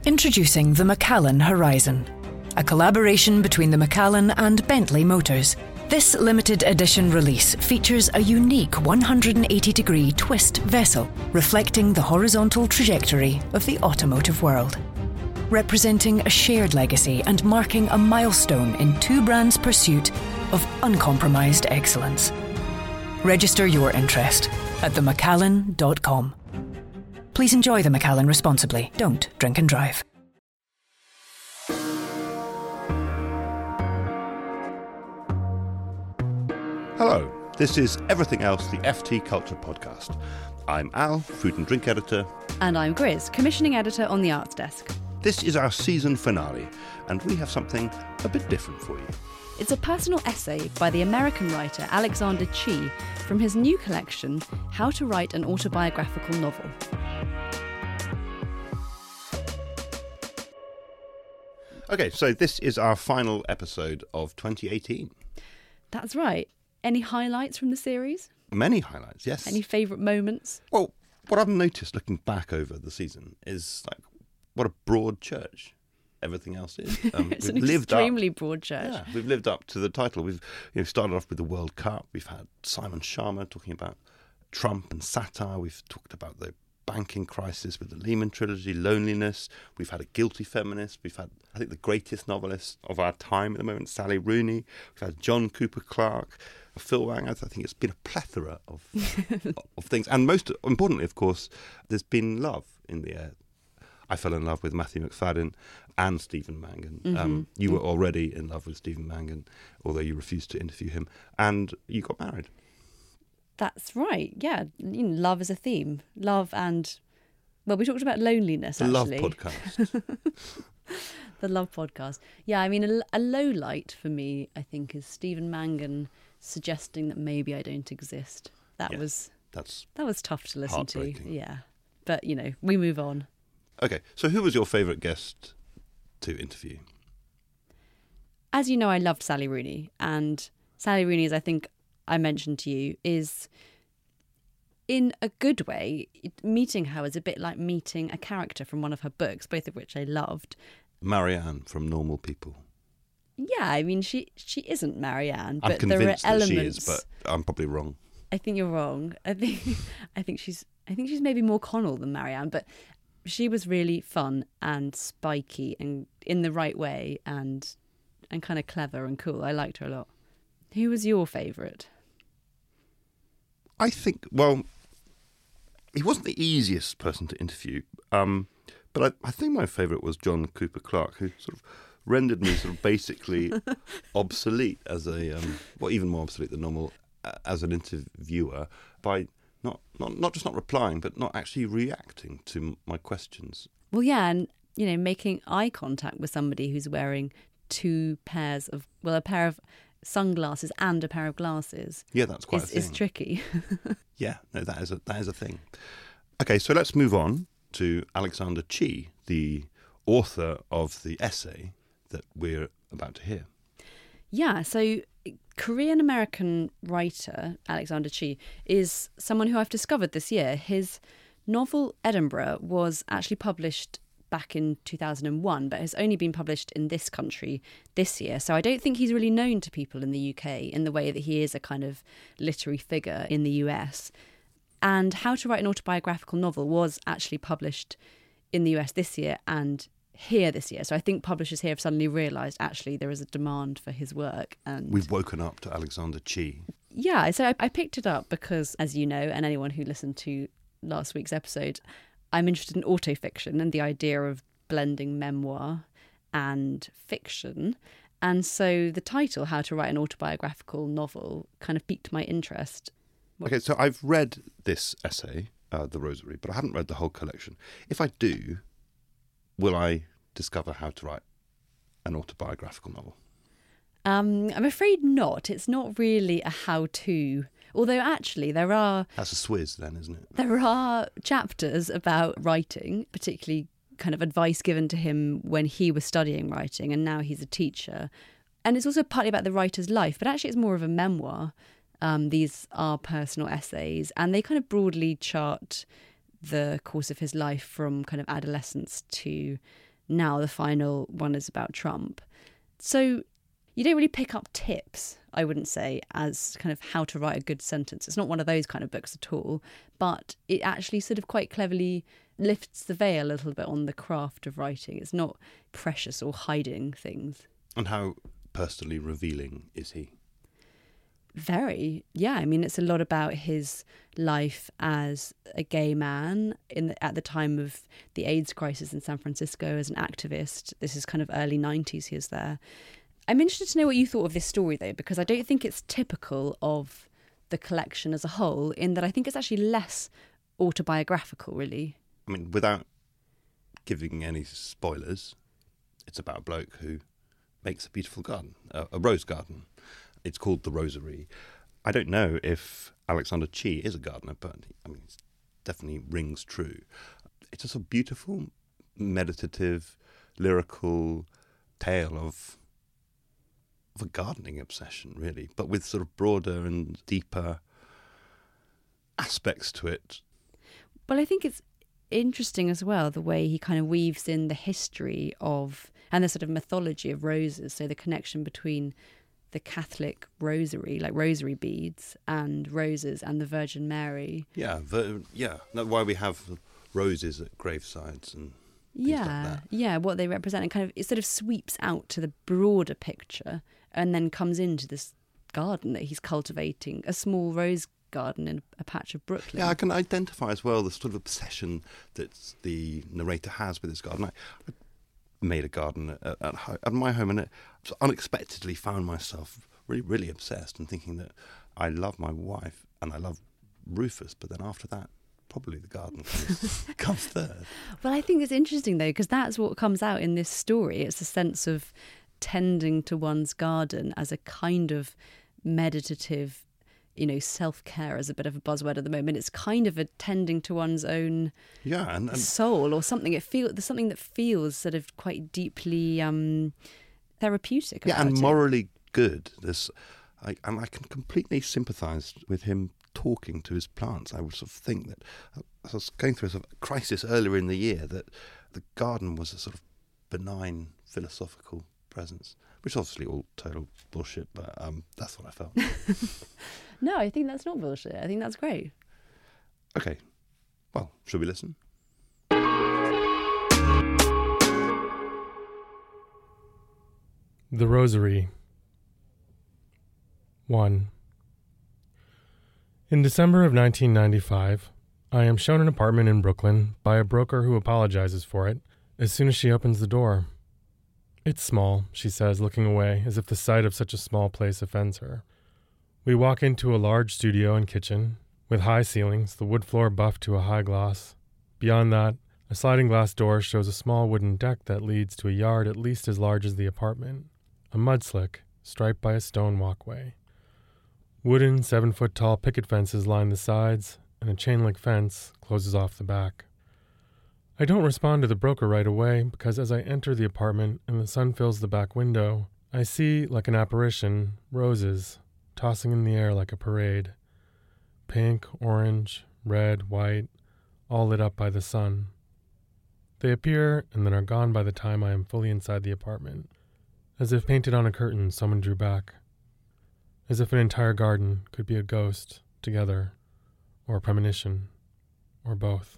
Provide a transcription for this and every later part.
Introducing the Macallan Horizon, a collaboration between the Macallan and Bentley Motors. This limited edition release features a unique 180-degree twist vessel reflecting the horizontal trajectory of the automotive world, representing a shared legacy and marking a milestone in two brands' pursuit of uncompromised excellence. Register your interest at themacallan.com. Please enjoy the Macallan responsibly. Don't drink and drive. Hello, this is Everything Else, the FT Culture Podcast. I'm Al, food and drink editor. And I'm Grizz, commissioning editor on the Arts Desk. This is our season finale, and we have something a bit different for you. It's a personal essay by the American writer Alexander Chee from his new collection, How to Write an Autobiographical Novel. Okay, so this is our final episode of 2018. That's right. Any highlights from the series? Many highlights, yes. Any favourite moments? Well, what I've noticed looking back over the season is like what a broad church everything else is. It's an extremely broad church. Yeah, we've lived up to the title. We've started off with the World Cup. We've had Simon Sharma talking about Trump and satire. We've talked about the banking crisis with the Lehman trilogy, loneliness. We've had a guilty feminist. We've had, I think, the greatest novelist of our time at the moment, Sally Rooney. We've had John Cooper Clarke, Phil Wang. I think it's been a plethora of things. And most importantly, of course, there's been love in the air. I fell in love with Matthew McFadden and Stephen Mangan. Mm-hmm. You were already in love with Stephen Mangan, although you refused to interview him. And you got married. That's right, yeah. Love is a theme. Love and, well, we talked about loneliness, actually. The Love Podcast. The Love Podcast. Yeah, I mean, a low light for me, I think, is Stephen Mangan suggesting that maybe I don't exist. That was tough to listen to. Yeah. But, we move on. Okay, so who was your favourite guest to interview? As you know, I loved Sally Rooney. And Sally Rooney, as I think I mentioned to you, is, in a good way, meeting her was a bit like meeting a character from one of her books, both of which I loved. Marianne from Normal People. Yeah, I mean, she isn't Marianne, I'm but there are elements. That she is, but I'm probably wrong. I think you're wrong. I think she's maybe more Connell than Marianne, but she was really fun and spiky and in the right way and kind of clever and cool. I liked her a lot. Who was your favourite? I think, well, he wasn't the easiest person to interview, but I think my favourite was John Cooper Clarke, who sort of rendered me sort of basically obsolete as a, even more obsolete than normal as an interviewer by not just not replying, but not actually reacting to my questions. Well, yeah, and, making eye contact with somebody who's wearing a pair of sunglasses and a pair of glasses. Yeah, that's quite a thing. Is tricky. Yeah, no, that is a thing. Okay, so let's move on to Alexander Chee, the author of the essay that we're about to hear. Yeah, so Korean-American writer Alexander Chee is someone who I've discovered this year. His novel Edinburgh was actually published back in 2001, but has only been published in this country this year. So I don't think he's really known to people in the UK in the way that he is a kind of literary figure in the US. And How to Write an Autobiographical Novel was actually published in the US this year and here this year. So I think publishers here have suddenly realised actually there is a demand for his work. And we've woken up to Alexander Chee. Yeah, so I picked it up because, as you know, and anyone who listened to last week's episode, I'm interested in autofiction and the idea of blending memoir and fiction. And so the title, How to Write an Autobiographical Novel, kind of piqued my interest. Okay, so I've read this essay, The Rosary, but I haven't read the whole collection. If I do, will I discover how to write an autobiographical novel? I'm afraid not. It's not really a how-to. Although actually there are... That's a swizz then, isn't it? There are chapters about writing, particularly kind of advice given to him when he was studying writing and now he's a teacher. And it's also partly about the writer's life, but actually it's more of a memoir. These are personal essays and they kind of broadly chart the course of his life from kind of adolescence to now the final one is about Trump. So you don't really pick up tips, I wouldn't say, as kind of how to write a good sentence. It's not one of those kind of books at all, but it actually sort of quite cleverly lifts the veil a little bit on the craft of writing. It's not precious or hiding things. And how personally revealing is he? Very, yeah. I mean, it's a lot about his life as a gay man at the time of the AIDS crisis in San Francisco as an activist. This is kind of early 90s he was there. I'm interested to know what you thought of this story, though, because I don't think it's typical of the collection as a whole, in that I think it's actually less autobiographical, really. I mean, without giving any spoilers, it's about a bloke who makes a beautiful garden, a rose garden. It's called The Rosary. I don't know if Alexander Chee is a gardener, but I mean, it definitely rings true. It's just a beautiful, meditative, lyrical tale of a gardening obsession, really, but with sort of broader and deeper aspects to it. Well, I think it's interesting as well, the way he kind of weaves in the history of, and the sort of mythology of roses, so the connection between the Catholic rosary, like rosary beads, and roses and the Virgin Mary. Yeah, that's why we have roses at gravesides and things like that. Yeah, what they represent, and kind of it sort of sweeps out to the broader picture and then comes into this garden that he's cultivating, a small rose garden in a patch of Brooklyn. Yeah, I can identify as well the sort of obsession that the narrator has with his garden. I made a garden at my home, and I unexpectedly found myself really, really obsessed and thinking that I love my wife and I love Rufus, but then after that, probably the garden comes third. Well, I think it's interesting, though, because that's what comes out in this story. It's a sense of tending to one's garden as a kind of meditative, self-care is a bit of a buzzword at the moment. It's kind of a tending to one's own and soul or something. There's something that feels sort of quite deeply therapeutic about and it. morally good. I can completely sympathise with him talking to his plants. I would sort of think that as I was going through a sort of crisis earlier in the year, that the garden was a sort of benign philosophical presence, which is obviously all total bullshit, but that's what I felt. No, I think that's not bullshit. I think that's great. Okay, well, should we listen? The Rosary. 1. In December of 1995, I am shown an apartment in Brooklyn by a broker who apologizes for it as soon as she opens the door. It's small, she says, looking away, as if the sight of such a small place offends her. We walk into a large studio and kitchen, with high ceilings, the wood floor buffed to a high gloss. Beyond that, a sliding glass door shows a small wooden deck that leads to a yard at least as large as the apartment, a mudslick striped by a stone walkway. Wooden, 7-foot-tall picket fences line the sides, and a chain-link fence closes off the back. I don't respond to the broker right away because as I enter the apartment and the sun fills the back window, I see, like an apparition, roses tossing in the air like a parade. Pink, orange, red, white, all lit up by the sun. They appear and then are gone by the time I am fully inside the apartment. As if painted on a curtain, someone drew back. As if an entire garden could be a ghost, together, or a premonition, or both.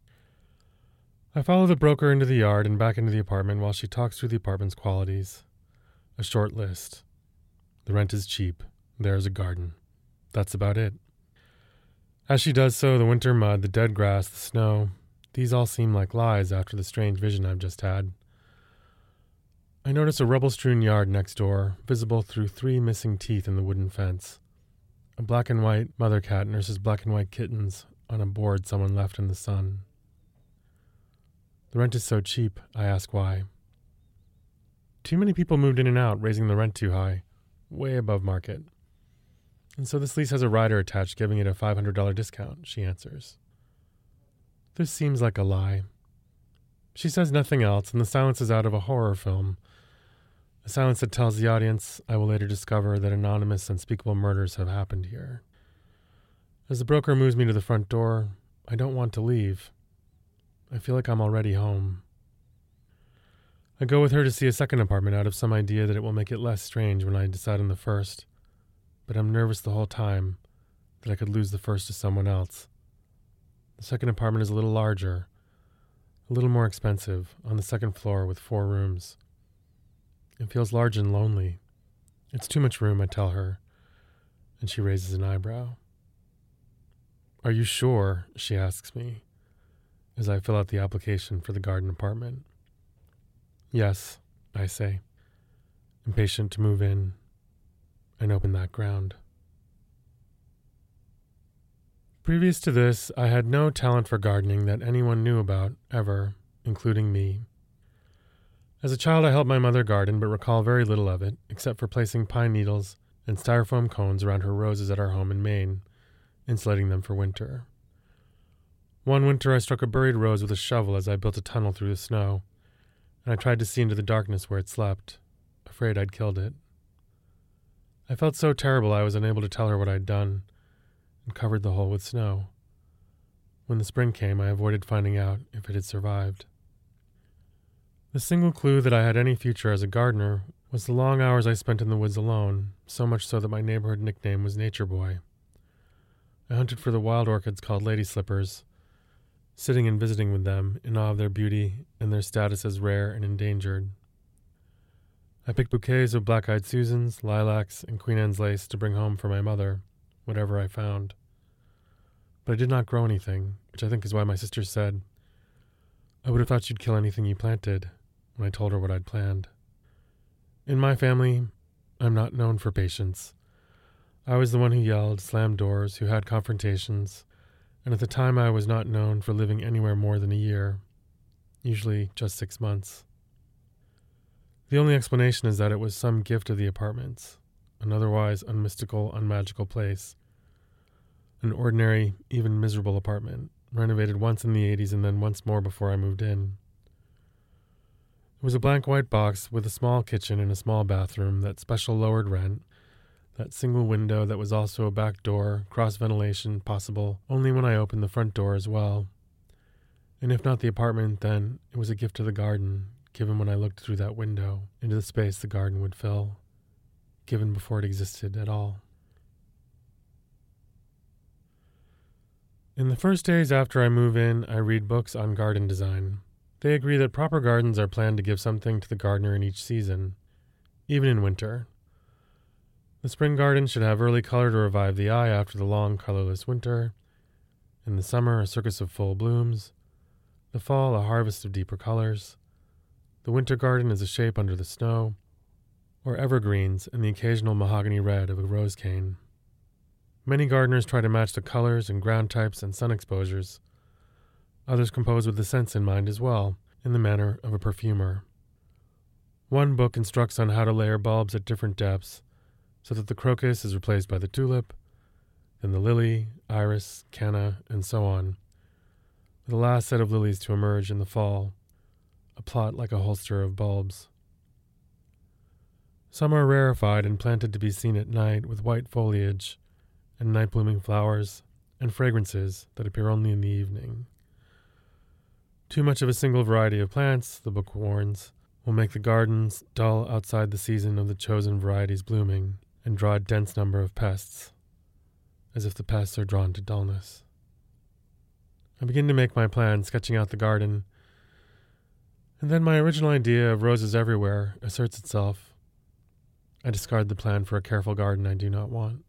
I follow the broker into the yard and back into the apartment while she talks through the apartment's qualities. A short list. The rent is cheap. There's a garden. That's about it. As she does so, the winter mud, the dead grass, the snow, these all seem like lies after the strange vision I've just had. I notice a rubble-strewn yard next door, visible through 3 missing teeth in the wooden fence. A black and white mother cat nurses black and white kittens on a board someone left in the sun. The rent is so cheap, I ask why. Too many people moved in and out, raising the rent too high, way above market. And so this lease has a rider attached, giving it a $500 discount, she answers. This seems like a lie. She says nothing else, and the silence is out of a horror film. A silence that tells the audience I will later discover that anonymous, unspeakable murders have happened here. As the broker moves me to the front door, I don't want to leave. I feel like I'm already home. I go with her to see a second apartment out of some idea that it will make it less strange when I decide on the first, but I'm nervous the whole time that I could lose the first to someone else. The second apartment is a little larger, a little more expensive, on the second floor with 4 rooms. It feels large and lonely. It's too much room, I tell her, and she raises an eyebrow. Are you sure? She asks me, as I fill out the application for the garden apartment. Yes, I say, impatient to move in and open that ground. Previous to this, I had no talent for gardening that anyone knew about, ever, including me. As a child, I helped my mother garden, but recall very little of it, except for placing pine needles and styrofoam cones around her roses at our home in Maine, insulating them for winter. One winter, I struck a buried rose with a shovel as I built a tunnel through the snow, and I tried to see into the darkness where it slept, afraid I'd killed it. I felt so terrible I was unable to tell her what I'd done, and covered the hole with snow. When the spring came, I avoided finding out if it had survived. The single clue that I had any future as a gardener was the long hours I spent in the woods alone, so much so that my neighborhood nickname was Nature Boy. I hunted for the wild orchids called lady slippers, sitting and visiting with them in awe of their beauty and their status as rare and endangered. I picked bouquets of black-eyed Susans, lilacs, and Queen Anne's lace to bring home for my mother, whatever I found. But I did not grow anything, which I think is why my sister said, I would have thought you'd kill anything you planted, when I told her what I'd planned. In my family, I'm not known for patience. I was the one who yelled, slammed doors, who had confrontations, and at the time I was not known for living anywhere more than a year, usually just 6 months. The only explanation is that it was some gift of the apartments, an otherwise unmystical, unmagical place. An ordinary, even miserable apartment, renovated once in the 80s and then once more before I moved in. It was a blank white box with a small kitchen and a small bathroom, that special lowered rent, that single window that was also a back door, cross-ventilation possible only when I opened the front door as well. And if not the apartment, then it was a gift to the garden, given when I looked through that window into the space the garden would fill, given before it existed at all. In the first days after I move in, I read books on garden design. They agree that proper gardens are planned to give something to the gardener in each season, even in winter. The spring garden should have early color to revive the eye after the long, colorless winter. In the summer, a circus of full blooms. The fall, a harvest of deeper colors. The winter garden is a shape under the snow, or evergreens and the occasional mahogany red of a rose cane. Many gardeners try to match the colors and ground types and sun exposures. Others compose with the scents in mind as well, in the manner of a perfumer. One book instructs on how to layer bulbs at different depths, so that the crocus is replaced by the tulip, then the lily, iris, canna, and so on, with the last set of lilies to emerge in the fall, a plot like a holster of bulbs. Some are rarefied and planted to be seen at night with white foliage and night-blooming flowers and fragrances that appear only in the evening. Too much of a single variety of plants, the book warns, will make the gardens dull outside the season of the chosen varieties blooming and draw a dense number of pests, as if the pests are drawn to dullness. I begin to make my plan, sketching out the garden, and then my original idea of roses everywhere asserts itself. I discard the plan for a careful garden I do not want.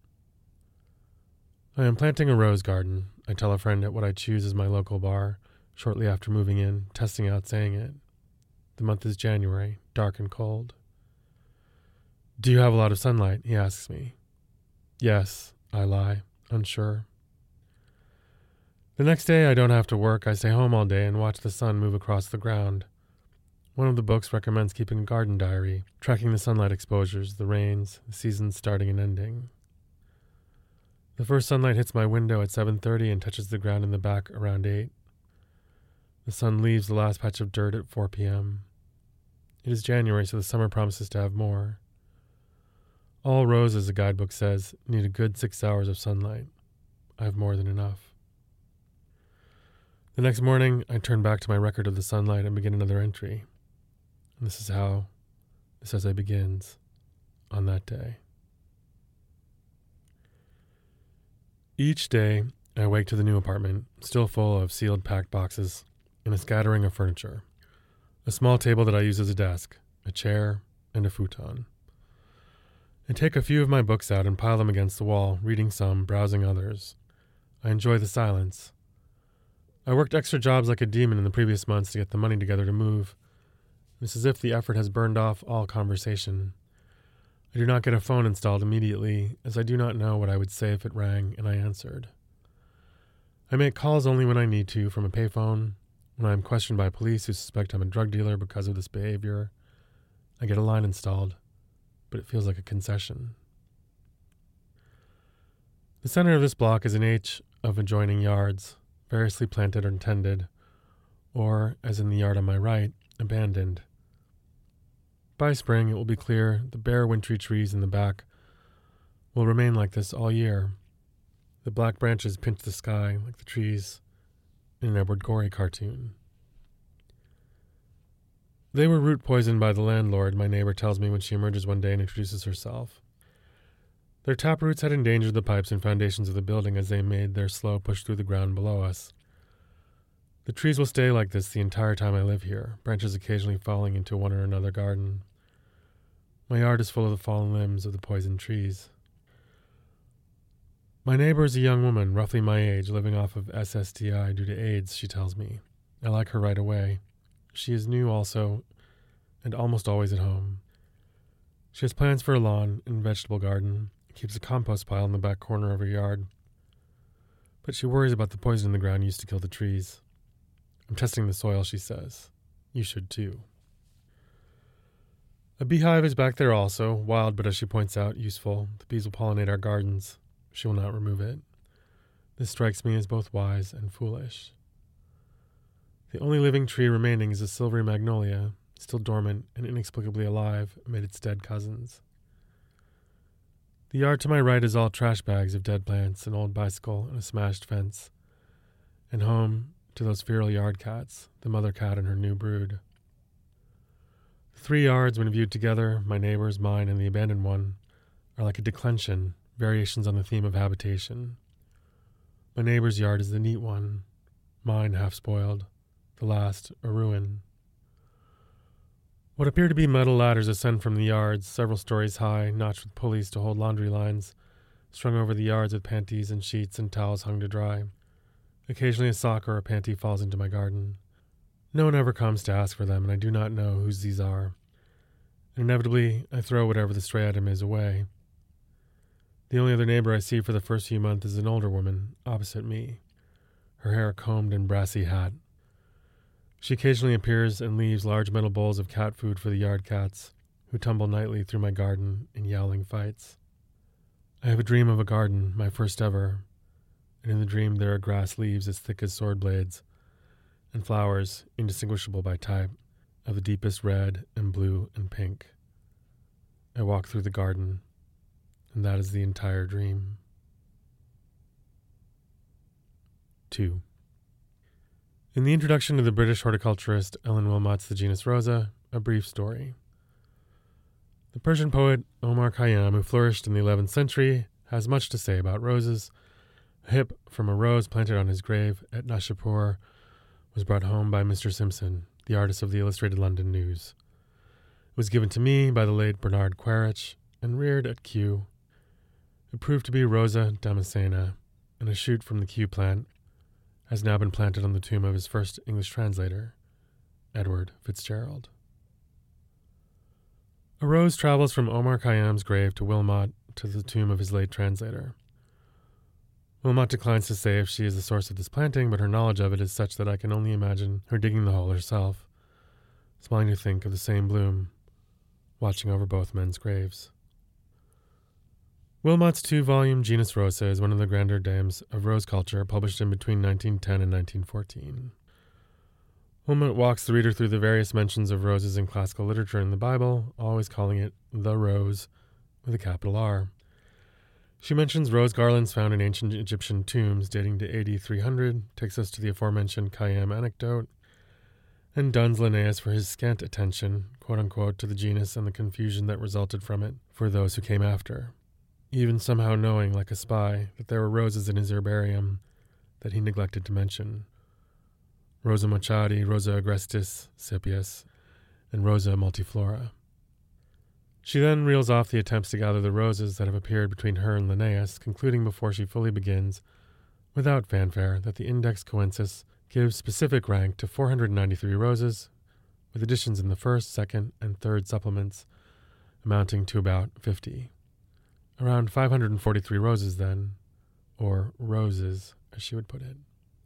I am planting a rose garden, I tell a friend at what I choose as my local bar, shortly after moving in, testing out saying it. The month is January, dark and cold. Do you have a lot of sunlight? He asks me. Yes, I lie, unsure. The next day I don't have to work. I stay home all day and watch the sun move across the ground. One of the books recommends keeping a garden diary, tracking the sunlight exposures, the rains, the seasons starting and ending. The first sunlight hits my window at 7:30 and touches the ground in the back around 8. The sun leaves the last patch of dirt at 4 p.m. It is January, so the summer promises to have more. All roses, the guidebook says, need a good 6 hours of sunlight. I have more than enough. The next morning, I turn back to my record of the sunlight and begin another entry. And this is how this essay begins on that day. Each day, I wake to the new apartment, still full of sealed packed boxes and a scattering of furniture. A small table that I use as a desk, a chair, and a futon. I take a few of my books out and pile them against the wall, reading some, browsing others. I enjoy the silence. I worked extra jobs like a demon in the previous months to get the money together to move. It's as if the effort has burned off all conversation. I do not get a phone installed immediately, as I do not know what I would say if it rang and I answered. I make calls only when I need to from a payphone. When I am questioned by police who suspect I'm a drug dealer because of this behavior, I get a line installed, but it feels like a concession. The center of this block is an H of adjoining yards, variously planted or tended, or, as in the yard on my right, abandoned. By spring, it will be clear the bare wintry trees in the back will remain like this all year. The black branches pinch the sky like the trees in an Edward Gorey cartoon. They were root poisoned by the landlord, my neighbor tells me when she emerges one day and introduces herself. Their taproots had endangered the pipes and foundations of the building as they made their slow push through the ground below us. The trees will stay like this the entire time I live here, branches occasionally falling into one or another garden. My yard is full of the fallen limbs of the poisoned trees. My neighbor is a young woman, roughly my age, living off of SSDI due to AIDS, she tells me. I like her right away. She is new also, and almost always at home. She has plans for a lawn and vegetable garden, keeps a compost pile in the back corner of her yard. But she worries about the poison in the ground used to kill the trees. I'm testing the soil, she says. You should too. A beehive is back there also, wild but as she points out, useful. The bees will pollinate our gardens. She will not remove it. This strikes me as both wise and foolish. The only living tree remaining is a silvery magnolia, still dormant and inexplicably alive amid its dead cousins. The yard to my right is all trash bags of dead plants, an old bicycle, and a smashed fence. And home to those feral yard cats, the mother cat and her new brood. The 3 yards, when viewed together, my neighbor's, mine, and the abandoned one, are like a declension, variations on the theme of habitation. My neighbor's yard is the neat one, mine half-spoiled, the last a ruin. What appear to be metal ladders ascend from the yards, several stories high, notched with pulleys to hold laundry lines, strung over the yards with panties and sheets and towels hung to dry. Occasionally a sock or a panty falls into my garden. No one ever comes to ask for them, and I do not know whose these are. And inevitably, I throw whatever the stray item is away. The only other neighbor I see for the first few months is an older woman, opposite me, her hair combed and brassy hat. She occasionally appears and leaves large metal bowls of cat food for the yard cats, who tumble nightly through my garden in yowling fights. I have a dream of a garden, my first ever, and in the dream there are grass leaves as thick as sword blades, and flowers, indistinguishable by type, of the deepest red and blue and pink. I walk through the garden, and that is the entire dream. 2. In the introduction to the British horticulturist Ellen Wilmot's The Genus Rosa, a brief story. The Persian poet Omar Khayyam, who flourished in the 11th century, has much to say about roses. A hip from a rose planted on his grave at Nashapur was brought home by Mr. Simpson, the artist of the Illustrated London News. It was given to me by the late Bernard Quaritch and reared at Kew. It proved to be Rosa damascena, and a shoot from the Kew plant has now been planted on the tomb of his first English translator, Edward Fitzgerald. A rose travels from Omar Khayyam's grave to Wilmot to the tomb of his late translator. Wilmot declines to say if she is the source of this planting, but her knowledge of it is such that I can only imagine her digging the hole herself, smiling to think of the same bloom, watching over both men's graves. Wilmot's 2-volume Genus Rosa is one of the grander dames of rose culture, published in between 1910 and 1914. Wilmot walks the reader through the various mentions of roses in classical literature in the Bible, always calling it the rose with a capital R. She mentions rose garlands found in ancient Egyptian tombs dating to AD 300, takes us to the aforementioned Khayyam anecdote, and duns Linnaeus for his scant attention, quote-unquote, to the genus and the confusion that resulted from it for those who came after, even somehow knowing, like a spy, that there were roses in his herbarium that he neglected to mention. Rosa Machadi, Rosa agrestis, Sepias, and Rosa multiflora. She then reels off the attempts to gather the roses that have appeared between her and Linnaeus, concluding before she fully begins, without fanfare, that the Index Coensis gives specific rank to 493 roses, with additions in the first, second, and third supplements, amounting to about 50. Around 543 roses, then, or roses, as she would put it.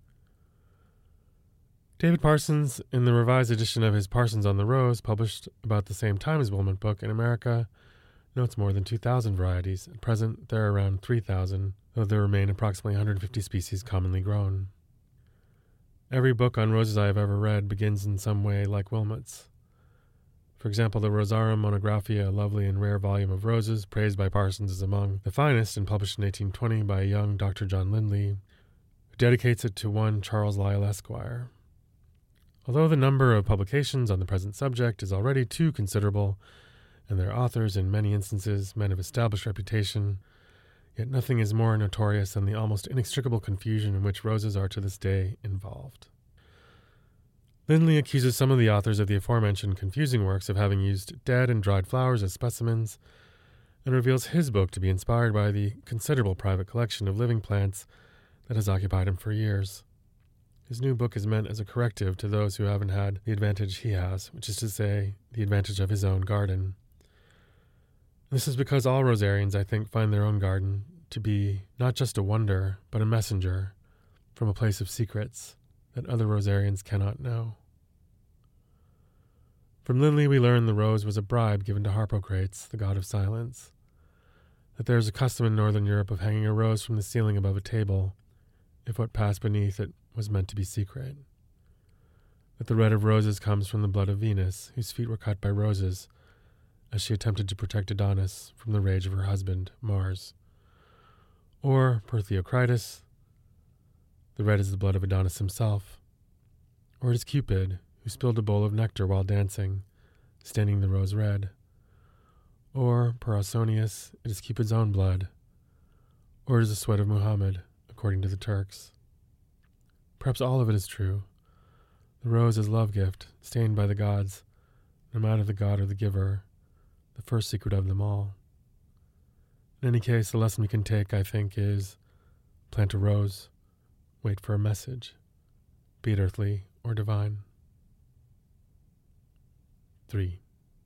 David Parsons, in the revised edition of his Parsons on the Rose, published about the same time as Wilmot Book in America, notes more than 2,000 varieties. At present, there are around 3,000, though there remain approximately 150 species commonly grown. Every book on roses I have ever read begins in some way like Wilmot's. For example, the Rosarum Monographia, a lovely and rare volume of roses, praised by Parsons as among the finest and published in 1820 by a young Dr. John Lindley, who dedicates it to one Charles Lyell Esquire. Although the number of publications on the present subject is already too considerable, and their authors, in many instances, men of established reputation, yet nothing is more notorious than the almost inextricable confusion in which roses are to this day involved. Lindley accuses some of the authors of the aforementioned confusing works of having used dead and dried flowers as specimens, and reveals his book to be inspired by the considerable private collection of living plants that has occupied him for years. His new book is meant as a corrective to those who haven't had the advantage he has, which is to say, the advantage of his own garden. This is because all rosarians, I think, find their own garden to be not just a wonder, but a messenger from a place of secrets that other rosarians cannot know. From Lindley we learn the rose was a bribe given to Harpocrates, the god of silence, that there is a custom in northern Europe of hanging a rose from the ceiling above a table, if what passed beneath it was meant to be secret. That the red of roses comes from the blood of Venus, whose feet were cut by roses, as she attempted to protect Adonis from the rage of her husband, Mars. Or, per Theocritus, the red is the blood of Adonis himself. Or it is Cupid, who spilled a bowl of nectar while dancing, staining the rose red. Or, per Ausonius, it is Cupid's own blood. Or it is the sweat of Muhammad, according to the Turks. Perhaps all of it is true. The rose is love gift, stained by the gods, no matter the god or the giver, the first secret of them all. In any case, the lesson we can take, I think, is plant a rose, wait for a message, be it earthly or divine. 3.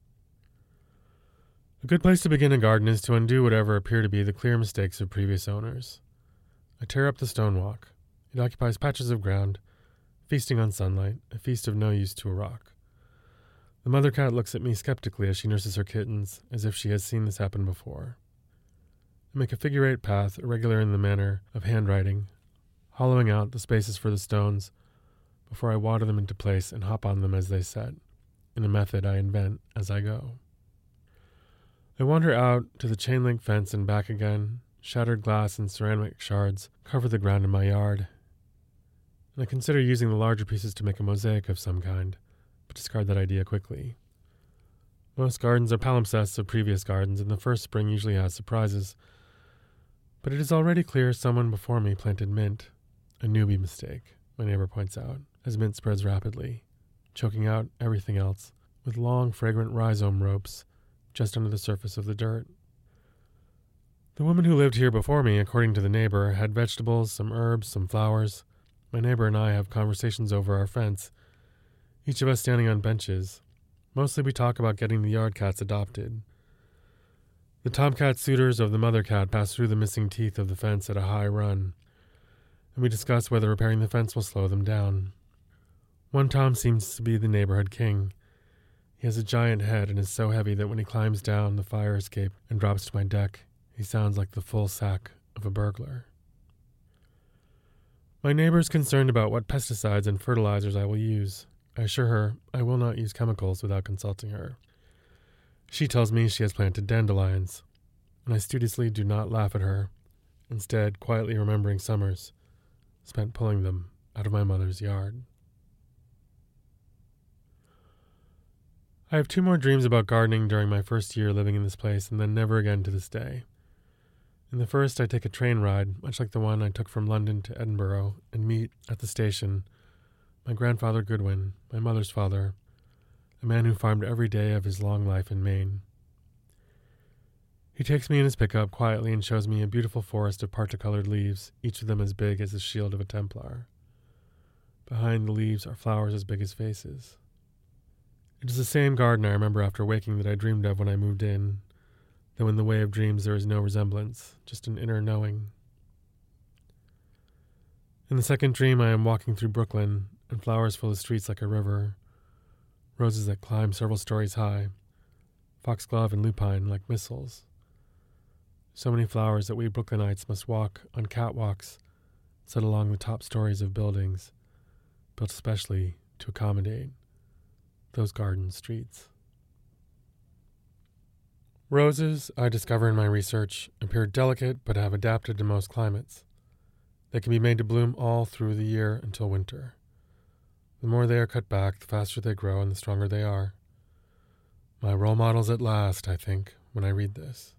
A good place to begin a garden is to undo whatever appear to be the clear mistakes of previous owners. I tear up the stone walk. It occupies patches of ground, feasting on sunlight, a feast of no use to a rock. The mother cat looks at me skeptically as she nurses her kittens, as if she has seen this happen before. I make a figure-8 path, irregular in the manner of handwriting, hollowing out the spaces for the stones before I water them into place and hop on them as they set, in a method I invent as I go. I wander out to the chain-link fence and back again. Shattered glass and ceramic shards cover the ground in my yard, and I consider using the larger pieces to make a mosaic of some kind, but discard that idea quickly. Most gardens are palimpsests of previous gardens, and the first spring usually has surprises. But it is already clear someone before me planted mint, a newbie mistake, my neighbor points out, as mint spreads rapidly, choking out everything else, with long, fragrant rhizome ropes just under the surface of the dirt. The woman who lived here before me, according to the neighbor, had vegetables, some herbs, some flowers. My neighbor and I have conversations over our fence, each of us standing on benches. Mostly we talk about getting the yard cats adopted. The tomcat suitors of the mother cat pass through the missing teeth of the fence at a high run, and we discuss whether repairing the fence will slow them down. One tom seems to be the neighborhood king. He has a giant head and is so heavy that when he climbs down the fire escape and drops to my deck, he sounds like the full sack of a burglar. My neighbor is concerned about what pesticides and fertilizers I will use. I assure her I will not use chemicals without consulting her. She tells me she has planted dandelions, and I studiously do not laugh at her, instead quietly remembering summers spent pulling them out of my mother's yard. I have 2 more dreams about gardening during my first year living in this place, and then never again to this day. In the first, I take a train ride, much like the one I took from London to Edinburgh, and meet, at the station, my grandfather Goodwin, my mother's father, a man who farmed every day of his long life in Maine. He takes me in his pickup quietly and shows me a beautiful forest of parti-colored leaves, each of them as big as the shield of a Templar. Behind the leaves are flowers as big as faces. It is the same garden I remember after waking that I dreamed of when I moved in, though in the way of dreams there is no resemblance, just an inner knowing. In the second dream I am walking through Brooklyn, and flowers fill the streets like a river, roses that climb several stories high, foxglove and lupine like missiles. So many flowers that we Brooklynites must walk on catwalks set along the top stories of buildings, built especially to accommodate those garden streets. Roses, I discover in my research, appear delicate but have adapted to most climates. They can be made to bloom all through the year until winter. The more they are cut back, the faster they grow and the stronger they are. My role models at last, I think, when I read this.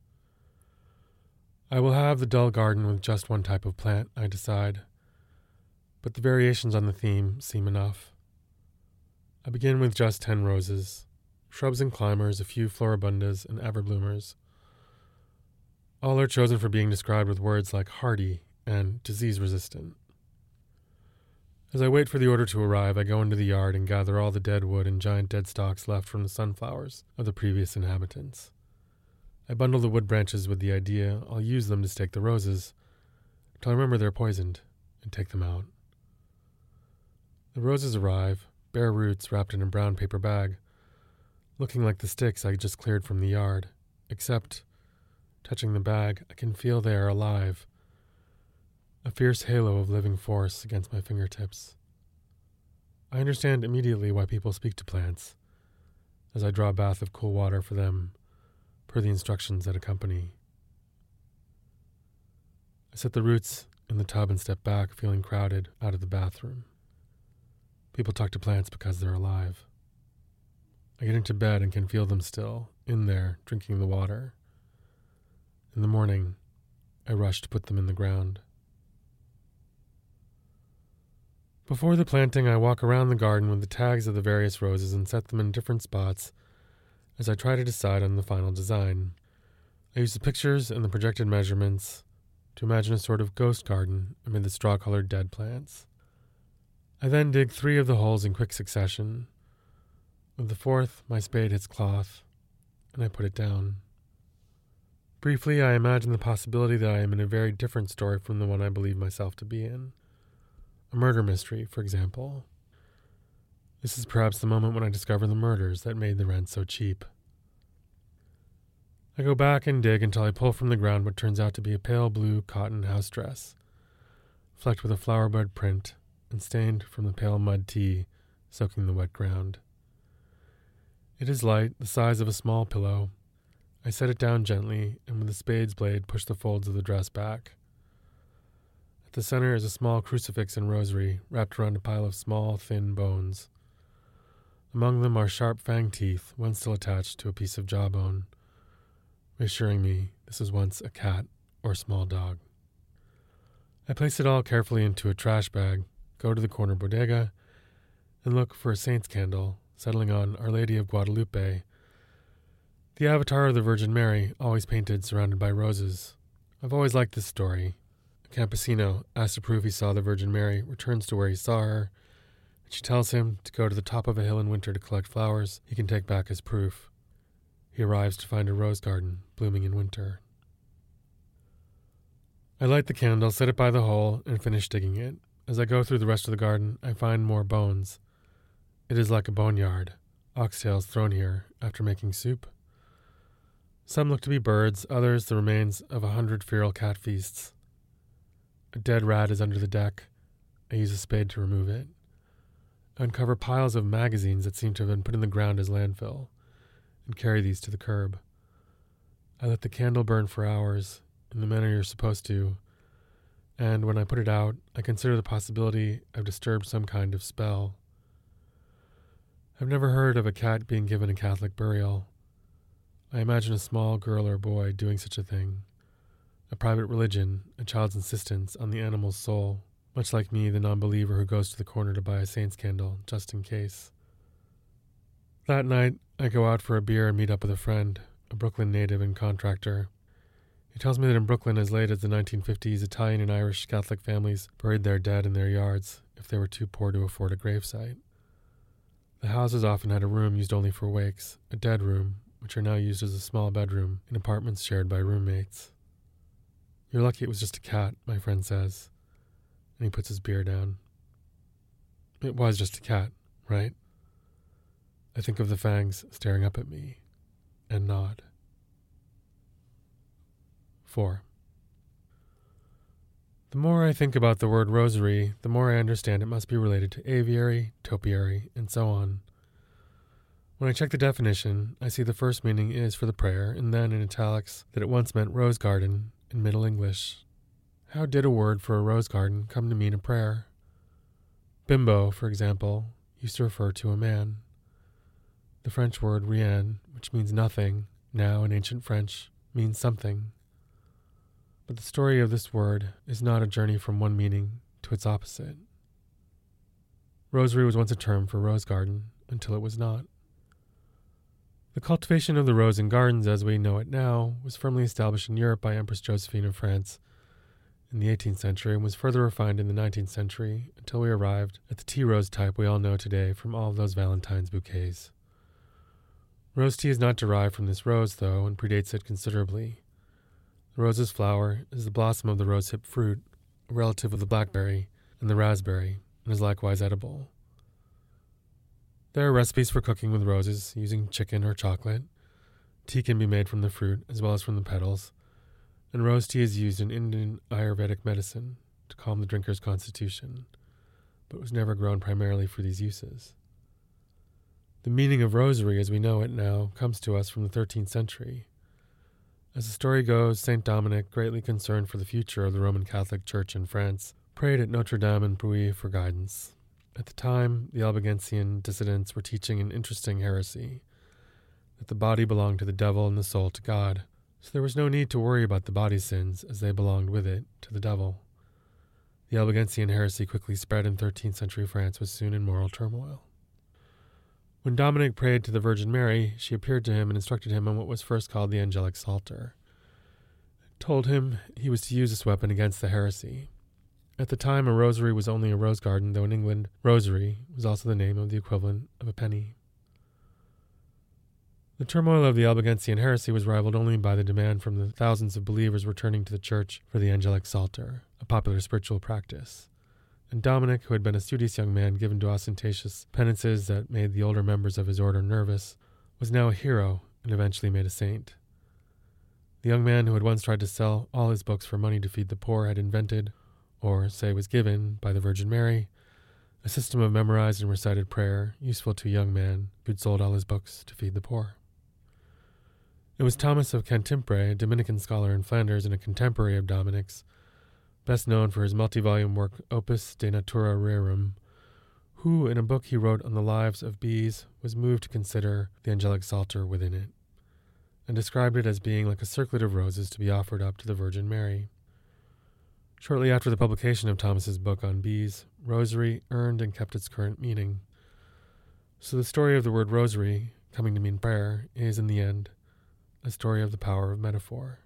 I will have the dull garden with just one type of plant, I decide, but the variations on the theme seem enough. I begin with just 10 roses, shrubs and climbers, a few floribundas and everbloomers. All are chosen for being described with words like hardy and disease-resistant. As I wait for the order to arrive, I go into the yard and gather all the dead wood and giant dead stalks left from the sunflowers of the previous inhabitants. I bundle the wood branches with the idea I'll use them to stake the roses, till I remember they're poisoned, and take them out. The roses arrive, bare roots wrapped in a brown paper bag, looking like the sticks I just cleared from the yard, except, touching the bag, I can feel they are alive, a fierce halo of living force against my fingertips. I understand immediately why people speak to plants, as I draw a bath of cool water for them, per the instructions that accompany. I set the roots in the tub and step back, feeling crowded, out of the bathroom. People talk to plants because they're alive. I get into bed and can feel them still, in there, drinking the water. In the morning, I rush to put them in the ground. Before the planting, I walk around the garden with the tags of the various roses and set them in different spots as I try to decide on the final design. I use the pictures and the projected measurements to imagine a sort of ghost garden amid the straw-colored dead plants. I then dig 3 of the holes in quick succession. With the 4th, my spade hits cloth, and I put it down. Briefly, I imagine the possibility that I am in a very different story from the one I believe myself to be in. A murder mystery, for example. This is perhaps the moment when I discover the murders that made the rent so cheap. I go back and dig until I pull from the ground what turns out to be a pale blue cotton house dress, flecked with a flowerbud print and stained from the pale mud tea soaking the wet ground. It is light, the size of a small pillow. I set it down gently, and with the spade's blade push the folds of the dress back. At the center is a small crucifix and rosary wrapped around a pile of small, thin bones. Among them are sharp fang teeth, one still attached to a piece of jawbone, reassuring me this was once a cat or small dog. I place it all carefully into a trash bag, go to the corner bodega, and look for a saint's candle, settling on Our Lady of Guadalupe, the avatar of the Virgin Mary, always painted surrounded by roses. I've always liked this story. A campesino, asked to prove he saw the Virgin Mary, returns to where he saw her, and she tells him to go to the top of a hill in winter to collect flowers he can take back as proof. He arrives to find a rose garden blooming in winter. I light the candle, set it by the hole, and finish digging it. As I go through the rest of the garden, I find more bones. It is like a boneyard, oxtails thrown here after making soup. Some look to be birds, others the remains of 100 feral cat feasts. A dead rat is under the deck. I use a spade to remove it. I uncover piles of magazines that seem to have been put in the ground as landfill, and carry these to the curb. I let the candle burn for hours, in the manner you're supposed to, and when I put it out, I consider the possibility I've disturbed some kind of spell. I've never heard of a cat being given a Catholic burial. I imagine a small girl or boy doing such a thing. A private religion, a child's insistence on the animal's soul, much like me, the non-believer who goes to the corner to buy a saint's candle, just in case. That night, I go out for a beer and meet up with a friend, a Brooklyn native and contractor. He tells me that in Brooklyn, as late as the 1950s, Italian and Irish Catholic families buried their dead in their yards if they were too poor to afford a gravesite. The houses often had a room used only for wakes, a dead room, which are now used as a small bedroom in apartments shared by roommates. You're lucky it was just a cat, my friend says, and he puts his beer down. It was just a cat, right? I think of the fangs staring up at me, and nod. 4. The more I think about the word rosary, the more I understand it must be related to aviary, topiary, and so on. When I check the definition, I see the first meaning is for the prayer, and then in italics that it once meant rose garden in Middle English. How did a word for a rose garden come to mean a prayer? Bimbo, for example, used to refer to a man. The French word rien, which means nothing, now in ancient French, means something. But the story of this word is not a journey from one meaning to its opposite. Rosary was once a term for rose garden, until it was not. The cultivation of the rose in gardens as we know it now was firmly established in Europe by Empress Josephine of France in the 18th century and was further refined in the 19th century until we arrived at the tea rose type we all know today from all of those Valentine's bouquets. Rose tea is not derived from this rose, though, and predates it considerably. The rose's flower is the blossom of the rosehip fruit, a relative of the blackberry and the raspberry, and is likewise edible. There are recipes for cooking with roses using chicken or chocolate. Tea can be made from the fruit as well as from the petals, and rose tea is used in Indian Ayurvedic medicine to calm the drinker's constitution, but was never grown primarily for these uses. The meaning of rosary as we know it now comes to us from the 13th century. As the story goes, Saint Dominic, greatly concerned for the future of the Roman Catholic Church in France, prayed at Notre Dame in Puy for guidance. At the time, the Albigensian dissidents were teaching an interesting heresy, that the body belonged to the devil and the soul to God, so there was no need to worry about the body's sins as they belonged with it to the devil. The Albigensian heresy quickly spread in 13th century France was soon in moral turmoil. When Dominic prayed to the Virgin Mary, she appeared to him and instructed him on what was first called the angelic psalter. Told him he was to use this weapon against the heresy. At the time, a rosary was only a rose garden, though in England, rosary was also the name of the equivalent of a penny. The turmoil of the Albigensian heresy was rivaled only by the demand from the thousands of believers returning to the church for the angelic psalter, a popular spiritual practice. And Dominic, who had been a studious young man given to ostentatious penances that made the older members of his order nervous, was now a hero and eventually made a saint. The young man who had once tried to sell all his books for money to feed the poor had invented, or say was given, by the Virgin Mary, a system of memorized and recited prayer useful to a young man who'd sold all his books to feed the poor. It was Thomas of Cantimpré, a Dominican scholar in Flanders and a contemporary of Dominic's, best known for his multi-volume work Opus de Natura Rerum, who, in a book he wrote on the lives of bees, was moved to consider the angelic psalter within it, and described it as being like a circlet of roses to be offered up to the Virgin Mary. Shortly after the publication of Thomas's book on bees, rosary earned and kept its current meaning. So the story of the word rosary, coming to mean prayer, is, in the end, a story of the power of metaphor.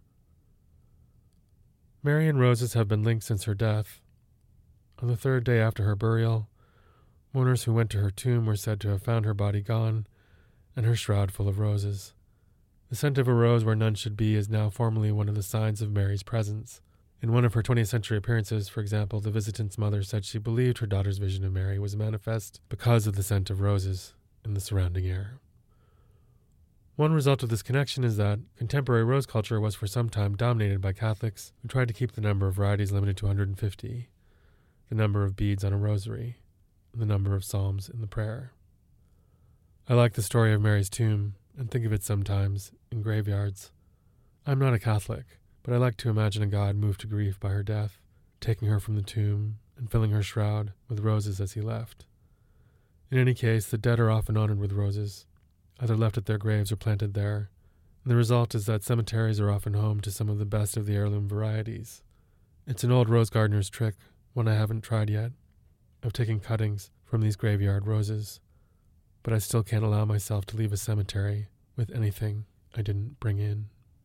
Mary and roses have been linked since her death. On the third day after her burial, mourners who went to her tomb were said to have found her body gone and her shroud full of roses. The scent of a rose where none should be is now formally one of the signs of Mary's presence. In one of her 20th century appearances, for example, the visitant's mother said she believed her daughter's vision of Mary was manifest because of the scent of roses in the surrounding air. One result of this connection is that contemporary rose culture was for some time dominated by Catholics who tried to keep the number of varieties limited to 150, the number of beads on a rosary, and the number of psalms in the prayer. I like the story of Mary's tomb and think of it sometimes in graveyards. I'm not a Catholic, but I like to imagine a God moved to grief by her death, taking her from the tomb and filling her shroud with roses as he left. In any case, the dead are often honored with roses, either left at their graves or planted there, and the result is that cemeteries are often home to some of the best of the heirloom varieties. It's an old rose gardener's trick, one I haven't tried yet, of taking cuttings from these graveyard roses, but I still can't allow myself to leave a cemetery with anything I didn't bring in.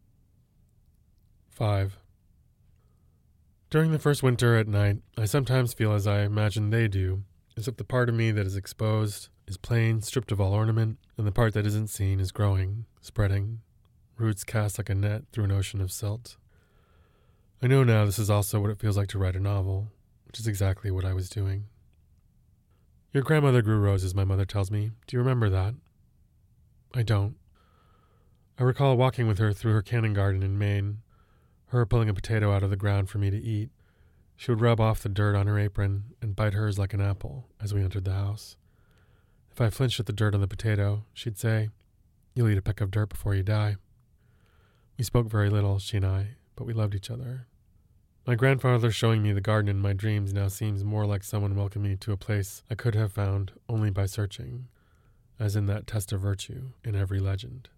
5. During the first winter at night, I sometimes feel as I imagine they do, as if the part of me that is exposed is plain, stripped of all ornament, and the part that isn't seen is growing, spreading, roots cast like a net through an ocean of silt. I know now this is also what it feels like to write a novel, which is exactly what I was doing. Your grandmother grew roses, my mother tells me. Do you remember that? I don't. I recall walking with her through her cannon garden in Maine, her pulling a potato out of the ground for me to eat. She would rub off the dirt on her apron and bite hers like an apple as we entered the house. If I flinched at the dirt on the potato, she'd say, "You'll eat a peck of dirt before you die." We spoke very little, she and I, but we loved each other. My grandfather showing me the garden in my dreams now seems more like someone welcoming me to a place I could have found only by searching, as in that test of virtue in every legend.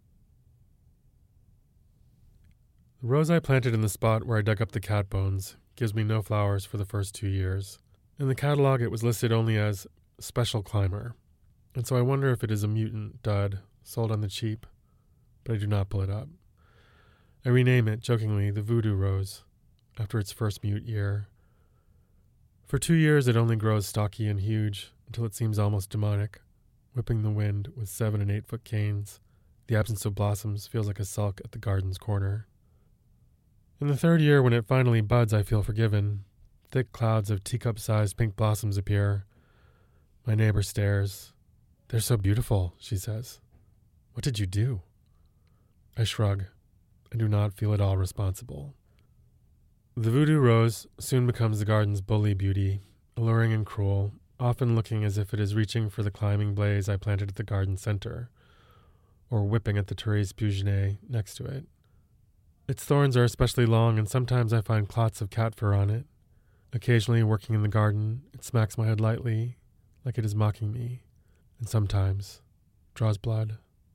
The rose I planted in the spot where I dug up the cat bones gives me no flowers for the first 2 years. In the catalog it was listed only as Special Climber, and so I wonder if it is a mutant dud sold on the cheap, but I do not pull it up. I rename it, jokingly, the Voodoo Rose, after its first mute year. For 2 years it only grows stocky and huge, until it seems almost demonic, whipping the wind with 7 and 8 foot canes. The absence of blossoms feels like a sulk at the garden's corner. In the 3rd year, when it finally buds, I feel forgiven. Thick clouds of teacup-sized pink blossoms appear. My neighbor stares. "They're so beautiful," she says. "What did you do?" I shrug. I do not feel at all responsible. The Voodoo Rose soon becomes the garden's bully beauty, alluring and cruel, often looking as if it is reaching for the climbing blaze I planted at the garden center, or whipping at the Therese Bougenet next to it. Its thorns are especially long, and sometimes I find clots of cat fur on it. Occasionally, working in the garden, it smacks my head lightly, like it is mocking me, and sometimes draws blood.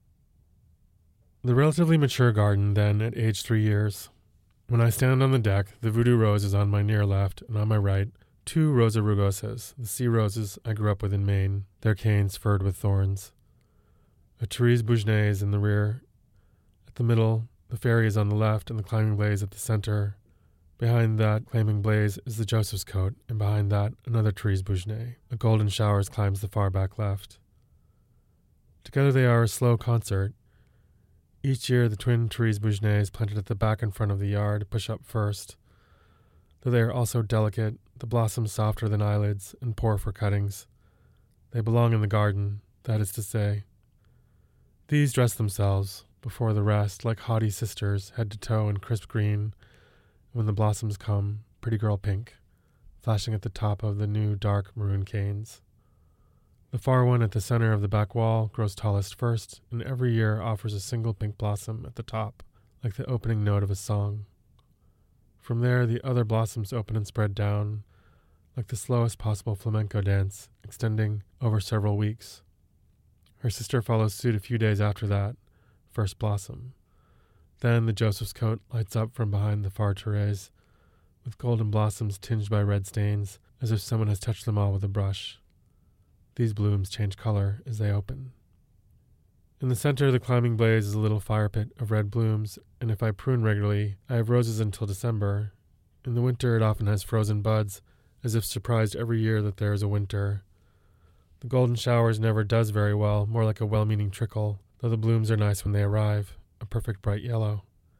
The relatively mature garden, then, at age 3 years. When I stand on the deck, the Voodoo Rose is on my near left, and on my right, 2 Rosa rugosas, the sea roses I grew up with in Maine, their canes furred with thorns. A Therese Bougenet is in the rear. At the middle, the fairy is on the left, and the climbing blaze at the center. Behind that climbing blaze is the Joseph's coat, and behind that, another Therese Bougenet. A golden showers climbs the far back left. Together they are a slow concert. Each year, the twin Therese Bougenets planted at the back and front of the yard push up first. Though they are also delicate, the blossoms softer than eyelids and poor for cuttings. They belong in the garden, that is to say. These dress themselves, before the rest, like haughty sisters, head to toe in crisp green, and when the blossoms come, pretty girl pink, flashing at the top of the new dark maroon canes. The far one at the center of the back wall grows tallest first, and every year offers a single pink blossom at the top, like the opening note of a song. From there, the other blossoms open and spread down, like the slowest possible flamenco dance, extending over several weeks. Her sister follows suit a few days after that, first blossom. Then the Joseph's coat lights up from behind the far Therese, with golden blossoms tinged by red stains, as if someone has touched them all with a brush. These blooms change color as they open. In the center, the climbing blaze is a little fire pit of red blooms, and if I prune regularly, I have roses until December. In the winter, it often has frozen buds, as if surprised every year that there is a winter. The golden showers never does very well, more like a well-meaning trickle, though the blooms are nice when they arrive, a perfect bright yellow.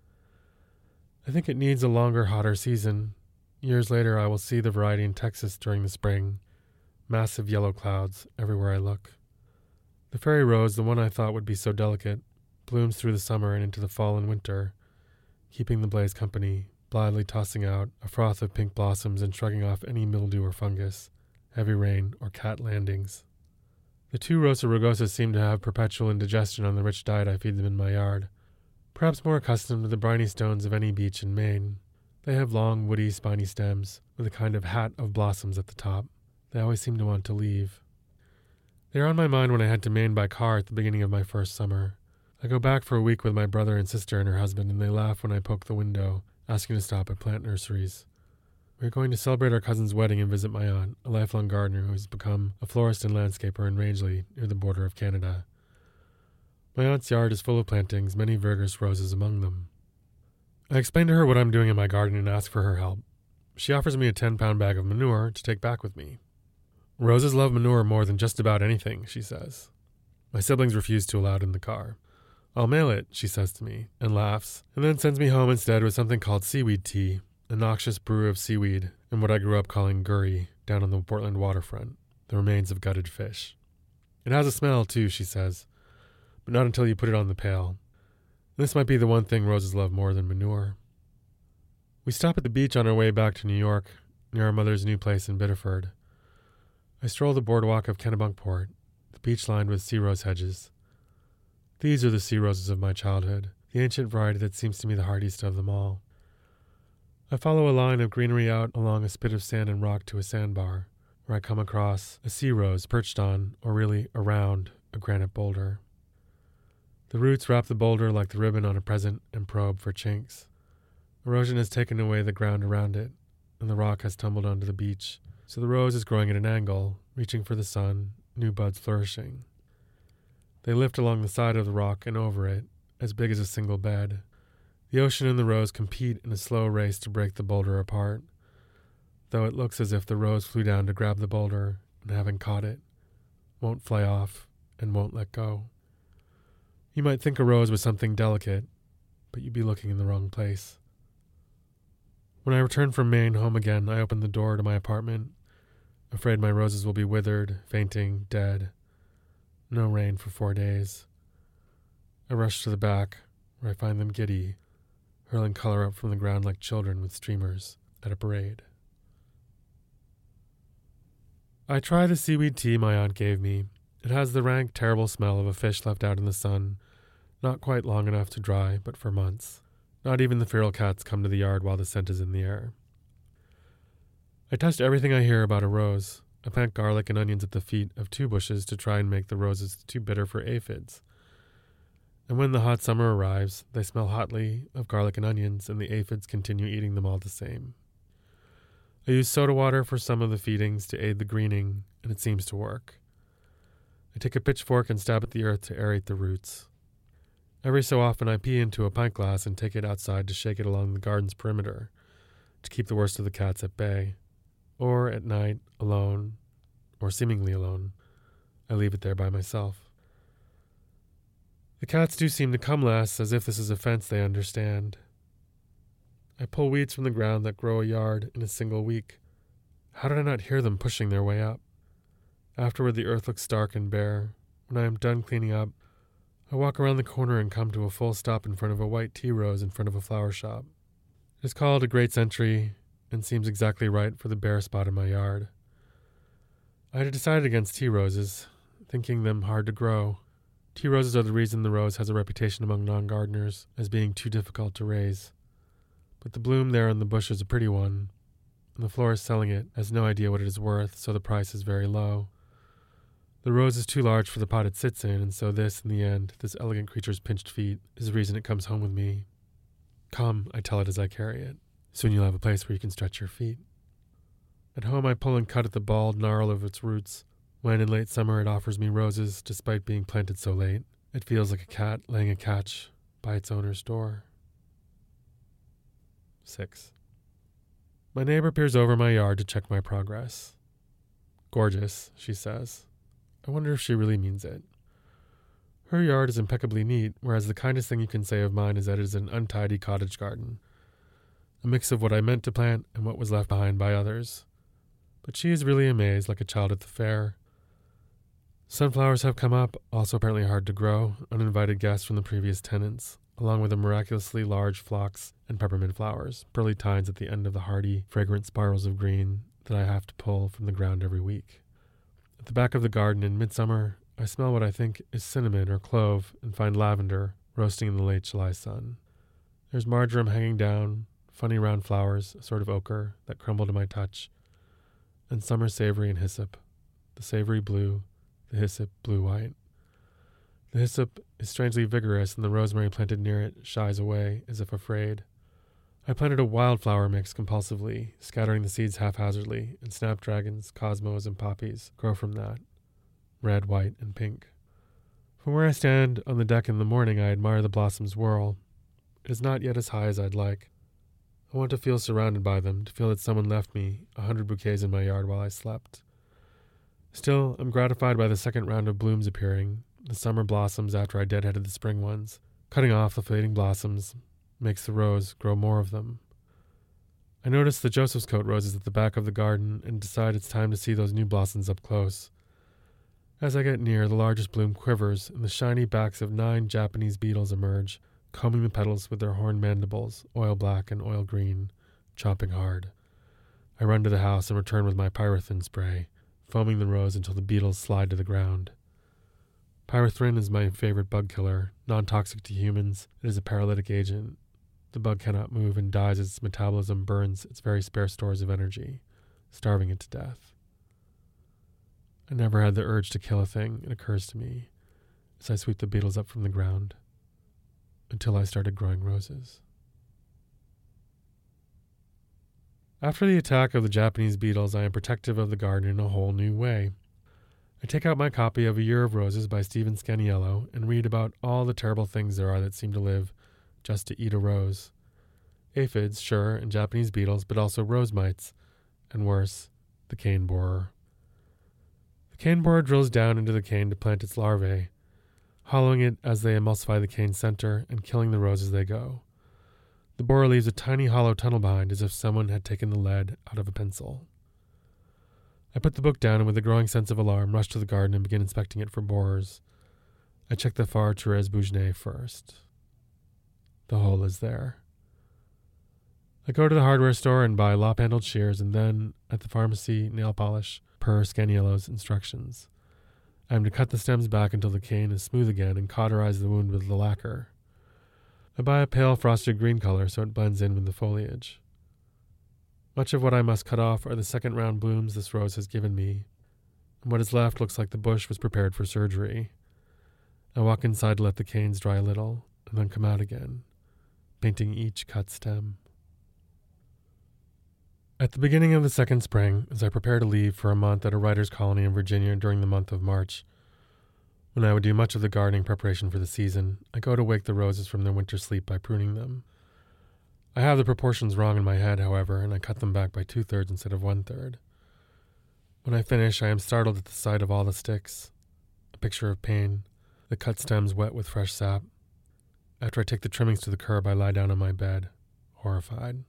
I think it needs a longer, hotter season. Years later, I will see the variety in Texas during the spring. Massive yellow clouds everywhere I look. The fairy rose, the one I thought would be so delicate, blooms through the summer and into the fall and winter, keeping the blaze company, blithely tossing out a froth of pink blossoms and shrugging off any mildew or fungus, heavy rain, or cat landings. The 2 Rosa rugosas seem to have perpetual indigestion on the rich diet I feed them in my yard, perhaps more accustomed to the briny stones of any beach in Maine. They have long, woody, spiny stems, with a kind of hat of blossoms at the top. They always seem to want to leave. They are on my mind when I head to Maine by car at the beginning of my first summer. I go back for a week with my brother and sister and her husband, and they laugh when I poke the window, asking to stop at plant nurseries. We are going to celebrate our cousin's wedding and visit my aunt, a lifelong gardener who has become a florist and landscaper in Rangeley, near the border of Canada. My aunt's yard is full of plantings, many Virgus roses among them. I explain to her what I'm doing in my garden and ask for her help. She offers me a 10-pound bag of manure to take back with me. Roses love manure more than just about anything, she says. My siblings refuse to allow it in the car. I'll mail it, she says to me, and laughs, and then sends me home instead with something called seaweed tea, a noxious brew of seaweed and what I grew up calling gurry down on the Portland waterfront, the remains of gutted fish. It has a smell, too, she says, but not until you put it on the pail. This might be the one thing roses love more than manure. We stop at the beach on our way back to New York, near our mother's new place in Biddeford. I stroll the boardwalk of Kennebunkport, the beach lined with sea rose hedges. These are the sea roses of my childhood, the ancient variety that seems to me the hardiest of them all. I follow a line of greenery out along a spit of sand and rock to a sandbar, where I come across a sea rose perched on, or really around, a granite boulder. The roots wrap the boulder like the ribbon on a present and probe for chinks. Erosion has taken away the ground around it, and the rock has tumbled onto the beach, so the rose is growing at an angle, reaching for the sun, new buds flourishing. They lift along the side of the rock and over it, as big as a single bed. The ocean and the rose compete in a slow race to break the boulder apart, though it looks as if the rose flew down to grab the boulder and, having caught it, won't fly off and won't let go. You might think a rose was something delicate, but you'd be looking in the wrong place. When I return from Maine home again, I open the door to my apartment, afraid my roses will be withered, fainting, dead. No rain for 4 days. I rush to the back, where I find them giddy, hurling color up from the ground like children with streamers at a parade. I try the seaweed tea my aunt gave me. It has the rank, terrible smell of a fish left out in the sun, not quite long enough to dry, but for months. Not even the feral cats come to the yard while the scent is in the air. I test everything I hear about a rose. I plant garlic and onions at the feet of 2 bushes to try and make the roses too bitter for aphids. And when the hot summer arrives, they smell hotly of garlic and onions, and the aphids continue eating them all the same. I use soda water for some of the feedings to aid the greening, and it seems to work. I take a pitchfork and stab at the earth to aerate the roots. Every so often I pee into a pint glass and take it outside to shake it along the garden's perimeter, to keep the worst of the cats at bay. Or at night, alone, or seemingly alone, I leave it there by myself. The cats do seem to come less, as if this is a fence they understand. I pull weeds from the ground that grow a yard in a single week. How did I not hear them pushing their way up? Afterward, the earth looks stark and bare. When I am done cleaning up, I walk around the corner and come to a full stop in front of a white tea rose in front of a flower shop. It is called a Great Century and seems exactly right for the bare spot in my yard. I had decided against tea roses, thinking them hard to grow. Tea roses are the reason the rose has a reputation among non-gardeners as being too difficult to raise. But the bloom there on the bush is a pretty one, and the florist selling it has no idea what it is worth, so the price is very low. The rose is too large for the pot it sits in, and so this, in the end, this elegant creature's pinched feet, is the reason it comes home with me. Come, I tell it as I carry it. Soon you'll have a place where you can stretch your feet. At home I pull and cut at the bald gnarl of its roots. When in late summer it offers me roses, despite being planted so late, it feels like a cat laying a catch by its owner's door. 6. My neighbor peers over my yard to check my progress. Gorgeous, she says. I wonder if she really means it. Her yard is impeccably neat, whereas the kindest thing you can say of mine is that it is an untidy cottage garden. A mix of what I meant to plant and what was left behind by others. But she is really amazed, like a child at the fair. Sunflowers have come up, also apparently hard to grow, uninvited guests from the previous tenants, along with the miraculously large phlox and peppermint flowers, pearly tines at the end of the hardy, fragrant spirals of green that I have to pull from the ground every week. At the back of the garden in midsummer, I smell what I think is cinnamon or clove and find lavender roasting in the late July sun. There's marjoram hanging down, funny round flowers, a sort of ochre, that crumble to my touch, and summer savory and hyssop, the savory blue, the hyssop blue-white. The hyssop is strangely vigorous, and the rosemary planted near it shies away, as if afraid. I planted a wildflower mix compulsively, scattering the seeds haphazardly, and snapdragons, cosmos, and poppies grow from that, red, white, and pink. From where I stand on the deck in the morning, I admire the blossoms whirl. It is not yet as high as I'd like. I want to feel surrounded by them, to feel that someone left me 100 bouquets in my yard while I slept. Still, I'm gratified by the second round of blooms appearing, the summer blossoms after I deadheaded the spring ones. Cutting off the fading blossoms makes the rose grow more of them. I notice the Joseph's coat roses at the back of the garden and decide it's time to see those new blossoms up close. As I get near, the largest bloom quivers, and the shiny backs of 9 Japanese beetles emerge, combing the petals with their horned mandibles, oil black and oil green, chomping hard. I run to the house and return with my pyrethrin spray, foaming the rose until the beetles slide to the ground. Pyrethrin is my favorite bug killer, non-toxic to humans. It is a paralytic agent. The bug cannot move and dies as its metabolism burns its very spare stores of energy, starving it to death. I never had the urge to kill a thing, it occurs to me, as I sweep the beetles up from the ground, until I started growing roses. After the attack of the Japanese beetles, I am protective of the garden in a whole new way. I take out my copy of A Year of Roses by Stephen Scaniello and read about all the terrible things there are that seem to live just to eat a rose. Aphids, sure, and Japanese beetles, but also rose mites, and worse, the cane borer. The cane borer drills down into the cane to plant its larvae, hollowing it as they emulsify the cane's center and killing the rose as they go. The borer leaves a tiny hollow tunnel behind, as if someone had taken the lead out of a pencil. I put the book down and with a growing sense of alarm rush to the garden and begin inspecting it for borers. I check the Far Thérèse Bougenet first. The hole is there. I go to the hardware store and buy lop-handled shears, and then, at the pharmacy, nail polish, per Scaniello's instructions. I am to cut the stems back until the cane is smooth again and cauterize the wound with the lacquer. I buy a pale frosted green color so it blends in with the foliage. Much of what I must cut off are the second round blooms this rose has given me, and what is left looks like the bush was prepared for surgery. I walk inside to let the canes dry a little, and then come out again, painting each cut stem. At the beginning of the second spring, as I prepare to leave for a month at a writer's colony in Virginia during the month of March, when I would do much of the gardening preparation for the season, I go to wake the roses from their winter sleep by pruning them. I have the proportions wrong in my head, however, and I cut them back by 2/3 instead of 1/3. When I finish, I am startled at the sight of all the sticks, a picture of pain, the cut stems wet with fresh sap. After I take the trimmings to the curb, I lie down on my bed, horrified.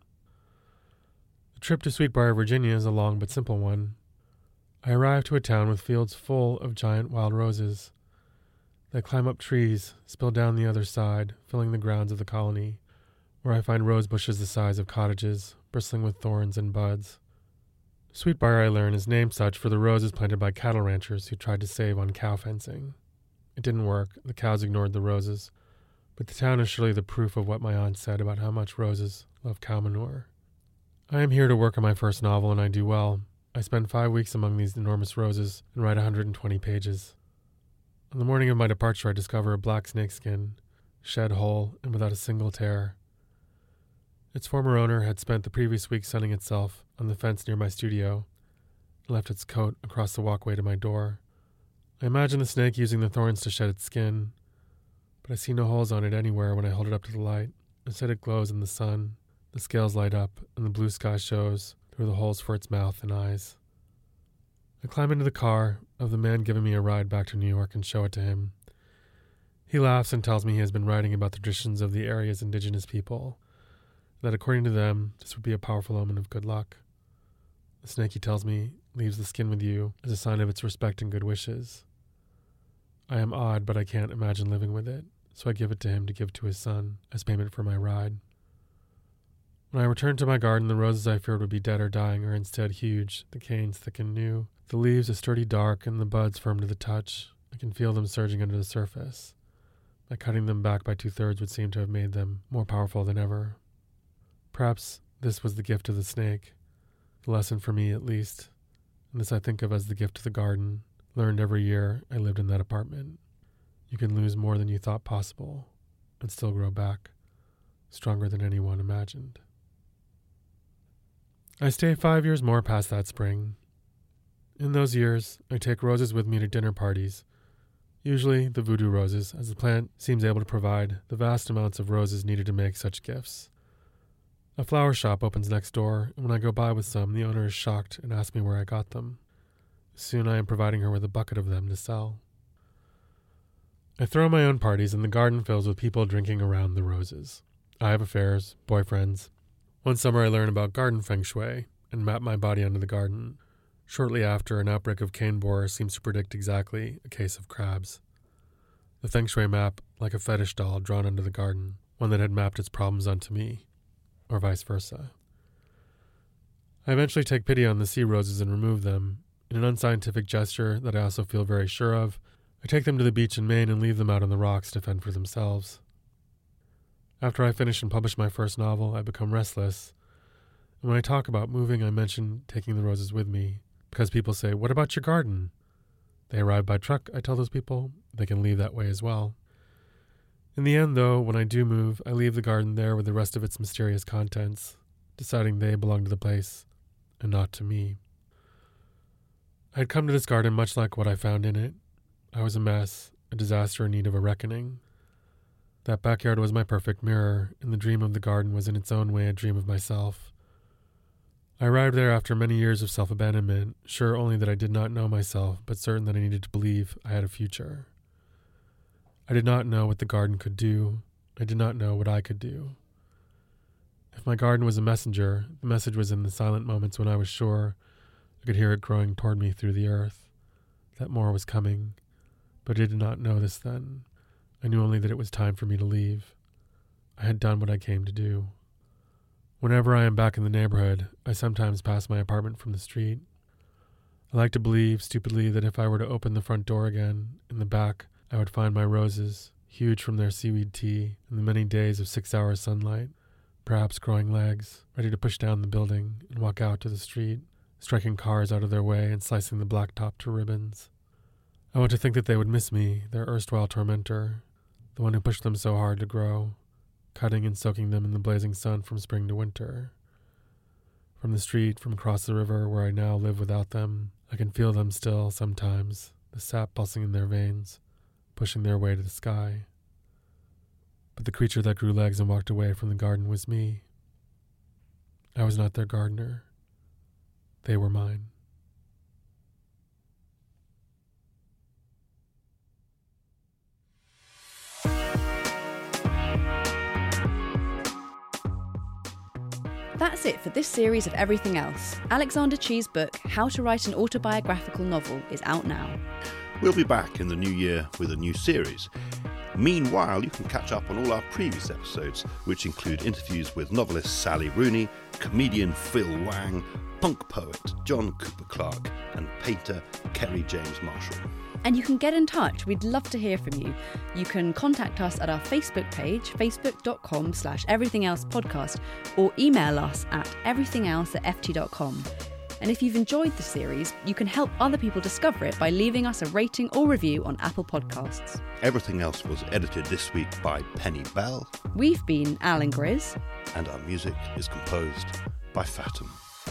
The trip to Sweetbriar, Virginia is a long but simple one. I arrive to a town with fields full of giant wild roses. They climb up trees, spill down the other side, filling the grounds of the colony, where I find rose bushes the size of cottages, bristling with thorns and buds. Sweetbriar, I learn, is named such for the roses planted by cattle ranchers who tried to save on cow fencing. It didn't work. The cows ignored the roses. But the town is surely the proof of what my aunt said about how much roses love cow manure. I am here to work on my first novel, and I do well. I spend 5 weeks among these enormous roses and write 120 pages. On the morning of my departure, I discover a black snakeskin, shed whole and without a single tear. Its former owner had spent the previous week sunning itself on the fence near my studio and left its coat across the walkway to my door. I imagine the snake using the thorns to shed its skin, but I see no holes on it anywhere when I hold it up to the light. Instead, it glows in the sun. The scales light up, and the blue sky shows through the holes for its mouth and eyes. I climb into the car of the man giving me a ride back to New York and show it to him. He laughs and tells me he has been writing about the traditions of the area's indigenous people, that according to them, this would be a powerful omen of good luck. The snake, he tells me, leaves the skin with you as a sign of its respect and good wishes. I am odd, but I can't imagine living with it, so I give it to him to give to his son as payment for my ride. When I return to my garden, the roses I feared would be dead or dying are instead huge, the canes thick and new, the leaves a sturdy dark, and the buds firm to the touch. I can feel them surging under the surface. My cutting them back by 2/3 would seem to have made them more powerful than ever. Perhaps this was the gift of the snake, the lesson for me at least, and this I think of as the gift to the garden, learned every year I lived in that apartment. You can lose more than you thought possible and still grow back, stronger than anyone imagined. I stay 5 years more past that spring. In those years, I take roses with me to dinner parties, usually the voodoo roses, as the plant seems able to provide the vast amounts of roses needed to make such gifts. A flower shop opens next door, and when I go by with some, the owner is shocked and asks me where I got them. Soon I am providing her with a bucket of them to sell. I throw my own parties, and the garden fills with people drinking around the roses. I have affairs, boyfriends. One summer I learn about garden feng shui and map my body onto the garden. Shortly after, an outbreak of cane borer seems to predict exactly a case of crabs. The feng shui map, like a fetish doll drawn onto the garden, one that had mapped its problems onto me, or vice versa. I eventually take pity on the sea roses and remove them. In an unscientific gesture that I also feel very sure of, I take them to the beach in Maine and leave them out on the rocks to fend for themselves. After I finish and publish my first novel, I become restless. And when I talk about moving, I mention taking the roses with me, because people say, "What about your garden?" They arrive by truck, I tell those people. They can leave that way as well. In the end, though, when I do move, I leave the garden there with the rest of its mysterious contents, deciding they belong to the place and not to me. I had come to this garden much like what I found in it. I was a mess, a disaster in need of a reckoning. That backyard was my perfect mirror, and the dream of the garden was in its own way a dream of myself. I arrived there after many years of self-abandonment, sure only that I did not know myself, but certain that I needed to believe I had a future. I did not know what the garden could do. I did not know what I could do. If my garden was a messenger, the message was in the silent moments when I was sure I could hear it growing toward me through the earth, that more was coming. But I did not know this then. I knew only that it was time for me to leave. I had done what I came to do. Whenever I am back in the neighborhood, I sometimes pass my apartment from the street. I like to believe, stupidly, that if I were to open the front door again, in the back, I would find my roses, huge from their seaweed tea and the many days of 6-hour sunlight, perhaps growing legs, ready to push down the building and walk out to the street, striking cars out of their way and slicing the blacktop to ribbons. I want to think that they would miss me, their erstwhile tormentor, the one who pushed them so hard to grow, cutting and soaking them in the blazing sun from spring to winter. From the street, from across the river where I now live without them, I can feel them still sometimes, the sap pulsing in their veins, pushing their way to the sky. But the creature that grew legs and walked away from the garden was me. I was not their gardener. They were mine. That's it for this series of Everything Else. Alexander Chi's book, How to Write an Autobiographical Novel, is out now. We'll be back in the new year with a new series. Meanwhile, you can catch up on all our previous episodes, which include interviews with novelist Sally Rooney, comedian Phil Wang, punk poet John Cooper Clarke, and painter Kerry James Marshall. And you can get in touch. We'd love to hear from you. You can contact us at our Facebook page, facebook.com/everythingelsepodcast, or email us at everythingelse@ft.com. And if you've enjoyed the series, you can help other people discover it by leaving us a rating or review on Apple Podcasts. Everything Else was edited this week by Penny Bell. We've been Alan Grizz. And our music is composed by Fathom.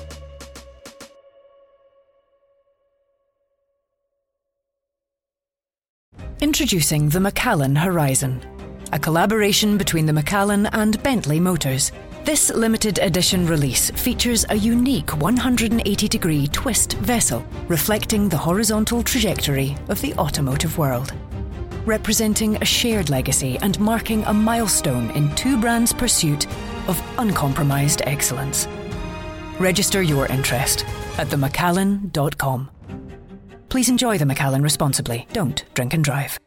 Introducing the Macallan Horizon, a collaboration between the Macallan and Bentley Motors. This limited edition release features a unique 180-degree twist vessel reflecting the horizontal trajectory of the automotive world, representing a shared legacy and marking a milestone in two brands' pursuit of uncompromised excellence. Register your interest at themacallan.com. Please enjoy the Macallan responsibly. Don't drink and drive.